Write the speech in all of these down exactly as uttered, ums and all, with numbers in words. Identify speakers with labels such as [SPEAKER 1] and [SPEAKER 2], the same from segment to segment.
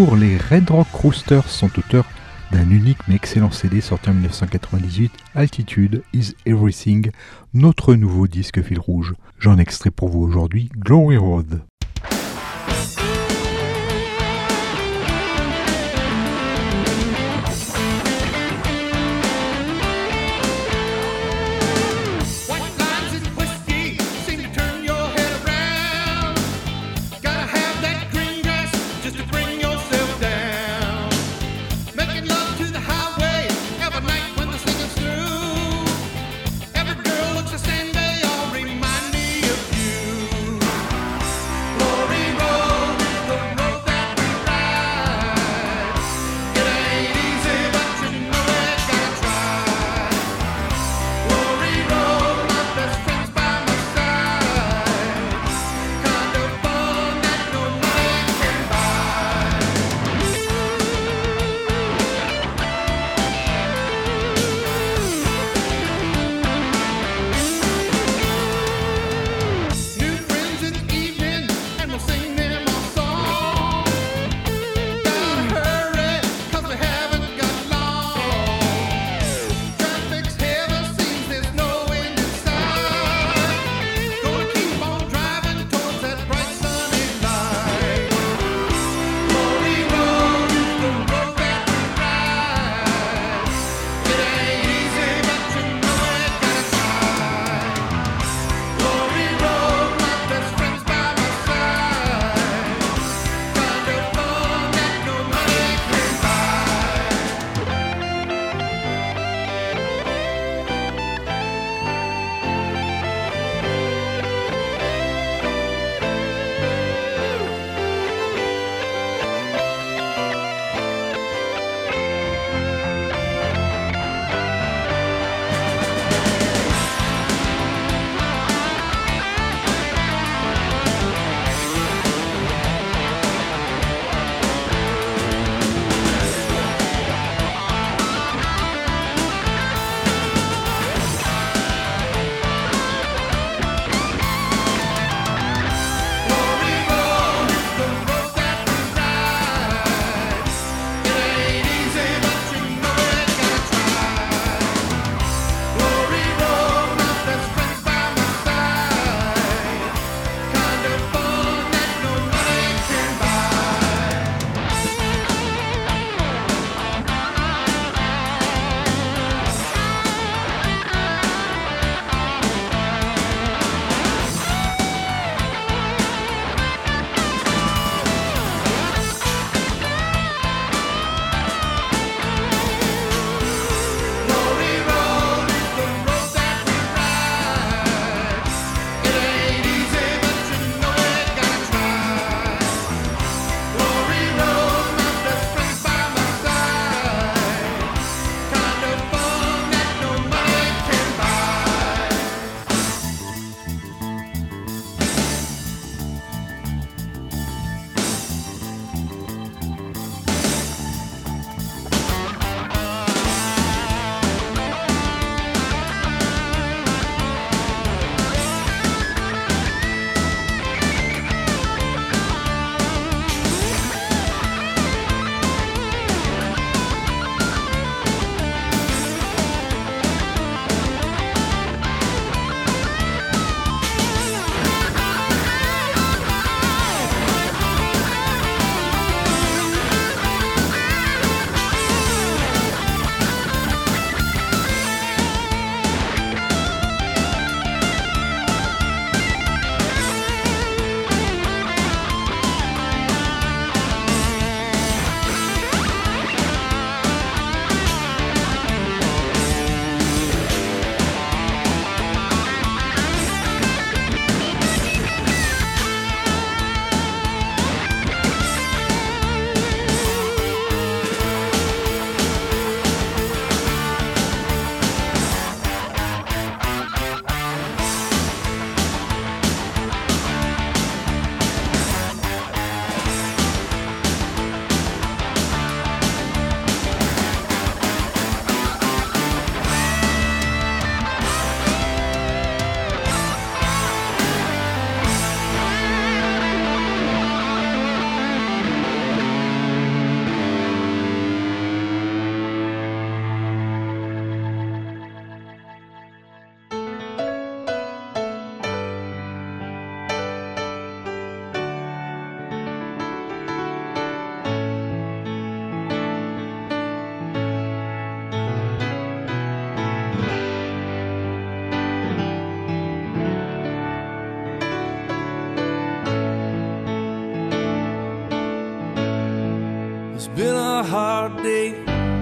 [SPEAKER 1] jour, les Red Rock Roosters sont auteurs d'un unique mais excellent C D sorti en dix-neuf cent quatre-vingt-dix-huit, Altitude is Everything, notre nouveau disque fil rouge. J'en extrais pour vous aujourd'hui Glory Road.
[SPEAKER 2] Every girl looks the same, they all remind me of you. hard day.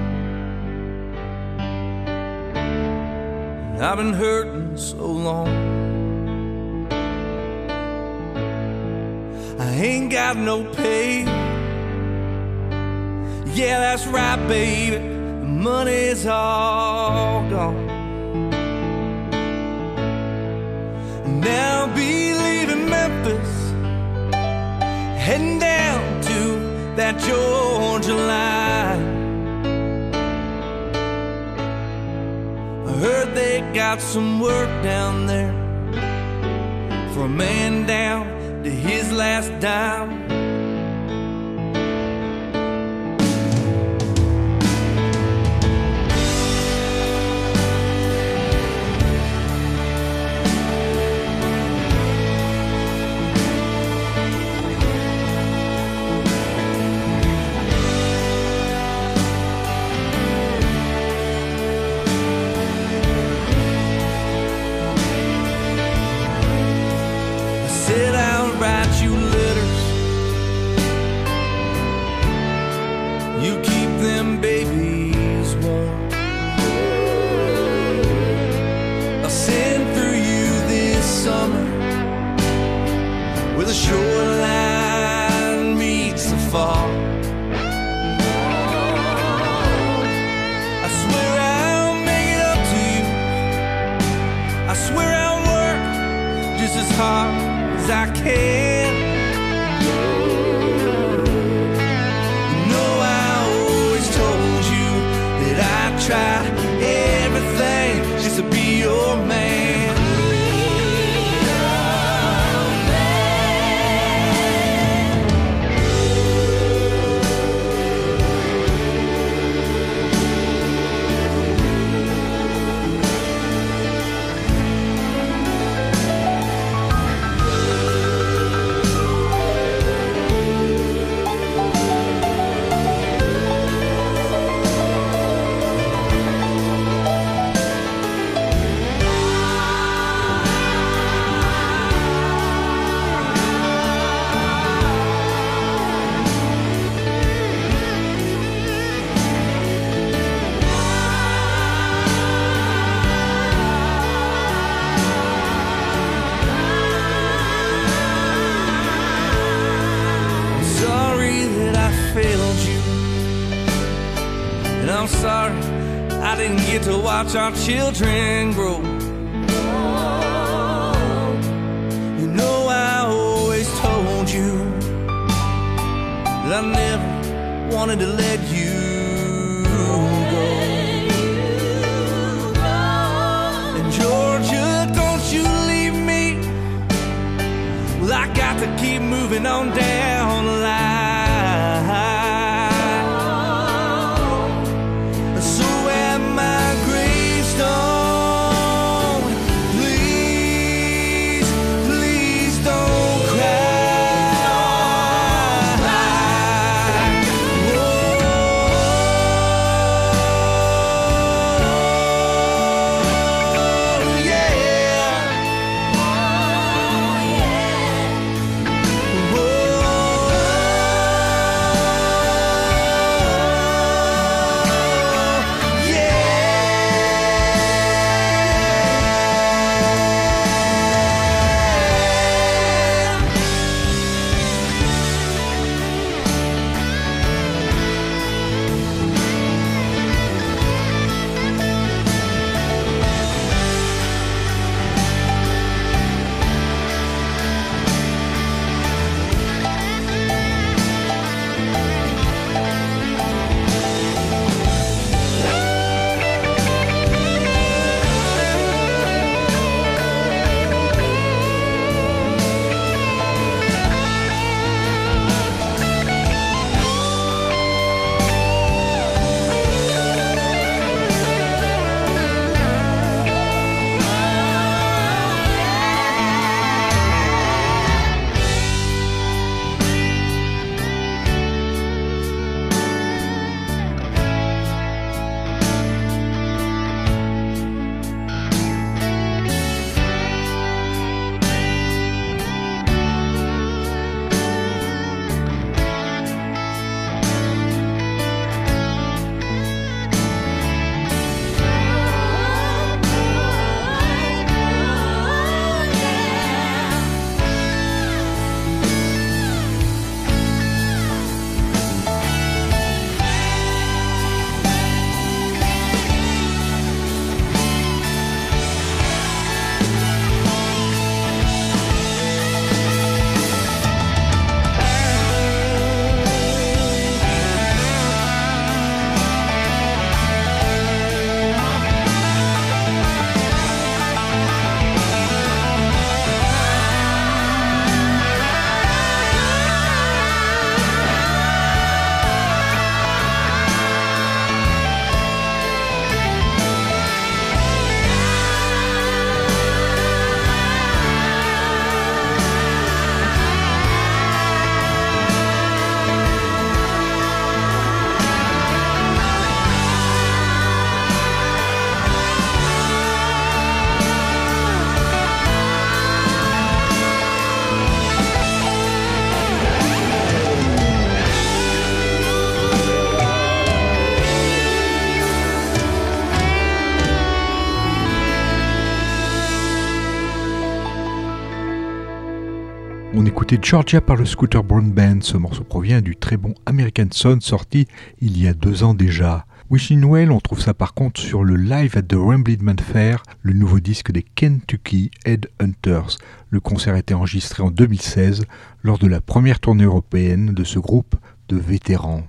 [SPEAKER 2] I've been hurting so long. I ain't got no pay. Yeah, that's right, baby. The money's all gone. Now I'll be leaving Memphis, heading down to that Georgia line. I heard they got some work down there for a man down to his last dime. Said I'll write you letters, you keep them babies warm. I'll send for you this summer where the shoreline meets the fall. I swear I'll make it up to you. I swear I'll work just as hard I can. You know I always told you that I'd try everything just to be your man. I'm sorry I didn't get to watch our children grow. You know I always told you that I never wanted to let you go. And Georgia, don't you leave me. Well, I got to keep moving on down the line. Oh
[SPEAKER 1] On écoutait Georgia par le Scooter Braun Band. Ce morceau provient du très bon American Son sorti il y a deux ans déjà. Wishing Well, on trouve ça par contre sur le Live at the Ramblin' Fair, le nouveau disque des Kentucky Headhunters. Le concert a été enregistré en deux mille seize lors de la première tournée européenne de ce groupe de vétérans.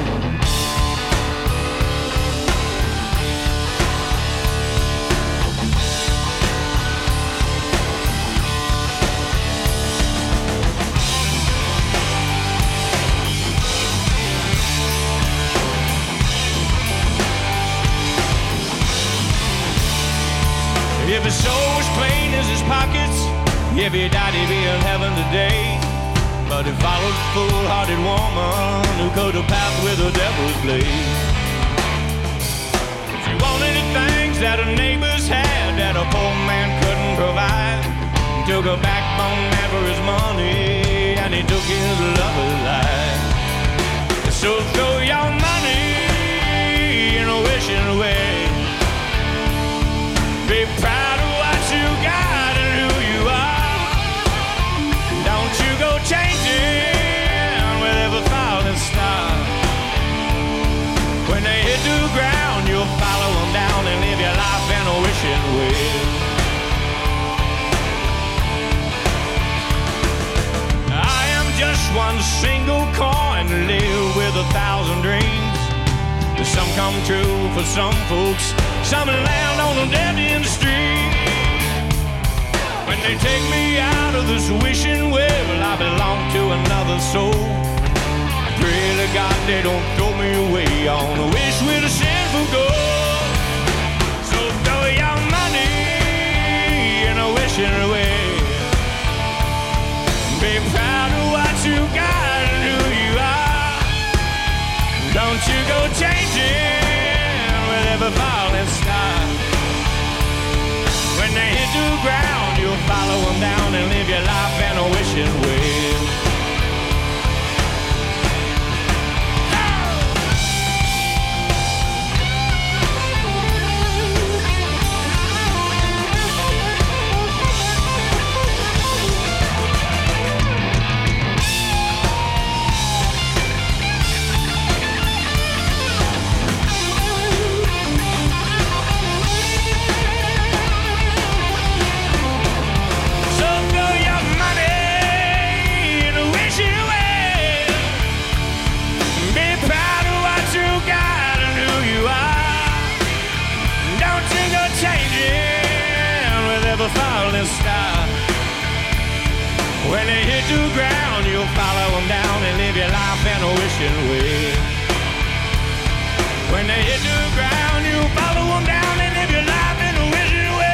[SPEAKER 2] If his soul was plain as his pockets, if he died he'd be in heaven today. But he followed a fool-hearted woman who cut a path with a devil's blade. She wanted the things that her neighbors had that a poor man couldn't provide. He took a backbone man for his money, and he took his love alive. So throw your money in a wishing away. Be proud of what you got and who you are. Don't you go changing with every falling star. When they hit the ground, you'll follow them down and live your life in a wishing well. I am just one single coin to live with a thousand dreams. Some come true for some folks, some land on a dead-end street. When they take me out of this wishing well, I belong to another soul. Pray to God they don't throw me away on a wish with a sinful goal. So throw your money in a wishing well. Be proud of what you got and who you are. Don't you go changing with every falling star. When they hit the ground, you'll follow them down and live your life in a wishing well. Falling star. When they hit the ground, you'll follow them down and live your life in a wishing well. When they hit the ground, you'll follow them down and live your life in a wishing well.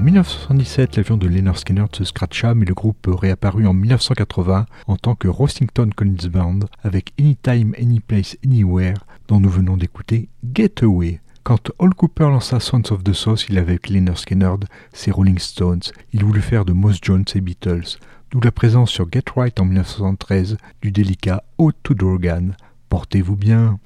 [SPEAKER 1] mille neuf cent soixante-dix-sept, l'avion de Lynyrd Skynyrd se scratcha, mais le groupe réapparut en mille neuf cent quatre-vingts en tant que Rossington Collins Band avec Anytime, Anyplace, Anywhere, dont nous venons d'écouter Getaway. Quand Al Kooper lança Sons of the South, il avait avec Lynyrd Skynyrd ses Rolling Stones. Il voulut faire de Moss Jones et Beatles, d'où la présence sur Get Right en mille neuf cent soixante-treize du délicat Ode to the Organ. Portez-vous bien.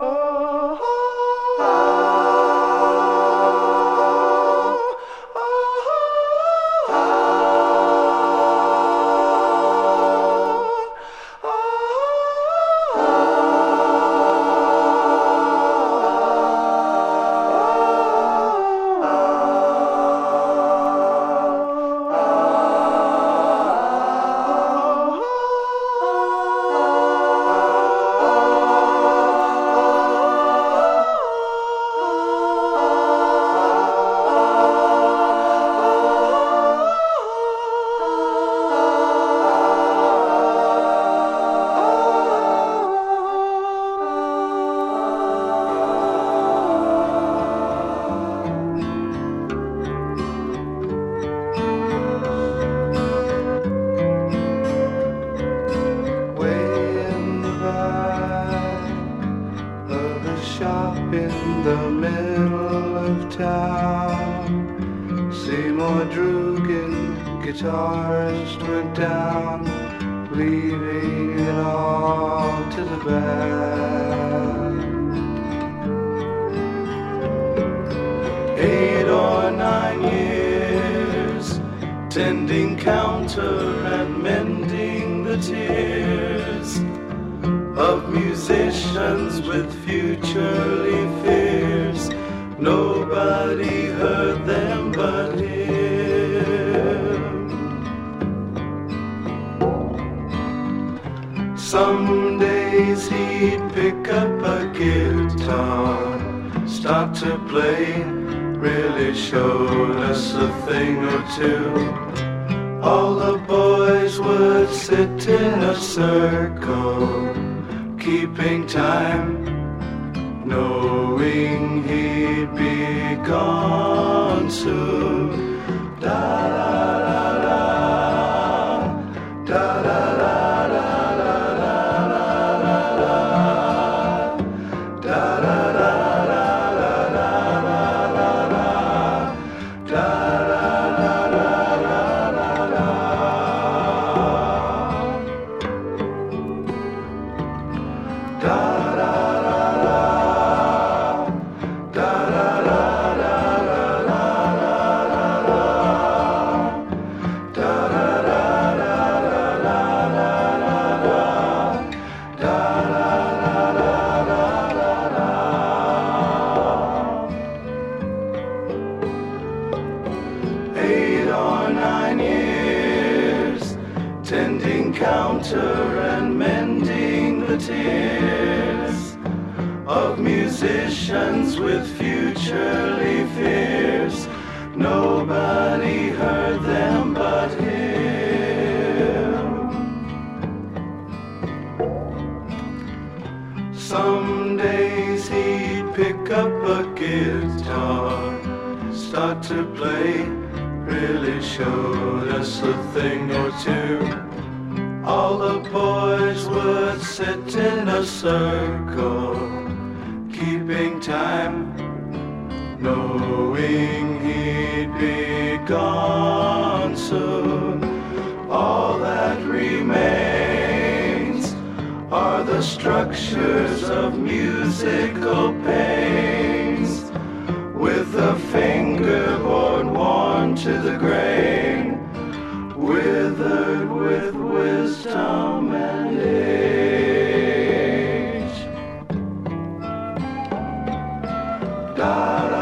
[SPEAKER 3] Da, da.